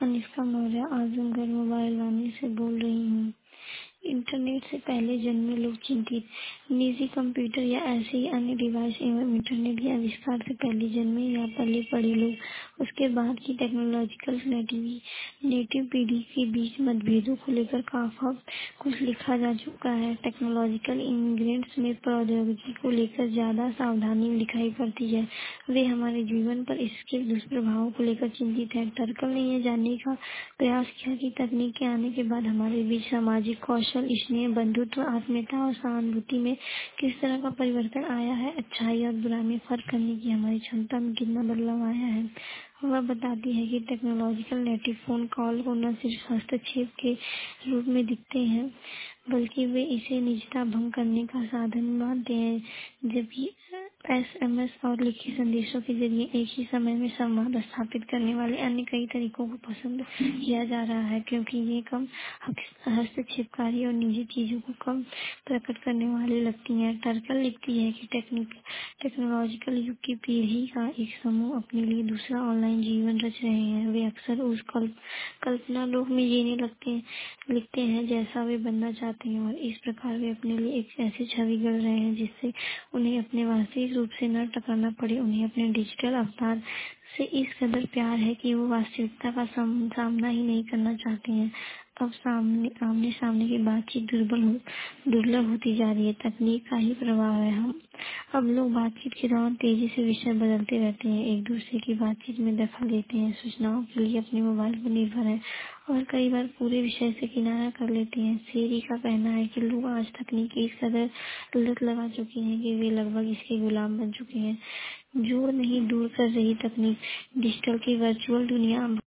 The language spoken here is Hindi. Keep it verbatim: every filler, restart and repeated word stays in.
अनुष्का मौर्य आजमगढ़ मोबाइल वाणी से बोल रही हूँ। इंटरनेट से पहले जन्मे लोग चिंतित, निजी कंप्यूटर या ऐसे ही अन्य डिवाइस एवं इंटरनेट के आविष्कार से पहले जन्मे या पले पड़े लोग उसके बाद की टेक्नोलॉजिकल नेटिव पीढ़ी के बीच मतभेदों को लेकर काफी कुछ लिखा जा चुका है। टेक्नोलॉजिकल इमिग्रेंट्स में प्रौद्योगिकी को लेकर ज्यादा सावधानी दिखाई पड़ती है। वे हमारे जीवन पर इसके दुष्प्रभावों को लेकर चिंतित है। टर्कल ने यह जानने का प्रयास किया कि तकनीक के आने के बाद हमारे बीच सामाजिक कौशल, स्नेह, बंधुत्व, आत्मीयता और सहानुभूति में किस तरह का परिवर्तन आया है। अच्छाई और बुराई में फर्क करने की हमारी क्षमता में कितना बदलाव आया है। वह बताती है कि टेक्नोलॉजिकल नेटिव फोन कॉल को न सिर्फ हस्तक्षेप के रूप में दिखते हैं, बल्कि वे इसे निजता भंग करने का साधन मानते हैं, जबकि एसएमएस और लिखित संदेशों के जरिए एक ही समय में संवाद स्थापित करने वाले अन्य कई तरीकों को पसंद किया जा रहा है, क्योंकि ये कम हस्तक्षेपकारी और निजी चीजों को कम प्रकट करने वाली लगती हैं। टर्कल लिखती है कि टेक्निक टेक्नोलॉजिकल युग की पीढ़ी का एक समूह अपने लिए दूसरा ऑनलाइन जीवन रच रहे हैं। वे अक्सर उस कल्प, कल्पना लोक में जीने लगते हैं लिखते हैं जैसा वे बनना चाहते हैं, और इस प्रकार वे अपने लिए एक ऐसी छवि गढ़ रहे हैं जिससे उन्हें अपने वास्तविक रूप से न टकराना पड़े। उन्हें अपने डिजिटल अवतार से इस कदर प्यार है कि वो वास्तविकता का साम, सामना ही नहीं करना चाहते हैं। अब सामने आमने सामने की बातचीत दुर्बल हो दुर्लभ होती जा रही है। तकनीक का ही प्रभाव है। हम अब लोग बातचीत के दौरान तेजी से विषय बदलते रहते हैं, एक दूसरे की बातचीत में दखल देते हैं, सूचनाओं के लिए अपने मोबाइल पर निर्भर है और कई बार पूरे विषय से किनारा कर लेते हैं। सेरी का कहना है कि लोग आज तकनीक की इस कदर लत लगा चुके हैं कि वे लगभग इसके गुलाम बन चुके हैं। जोड़ नहीं दूर कर रही तकनीक। डिजिटल की वर्चुअल दुनिया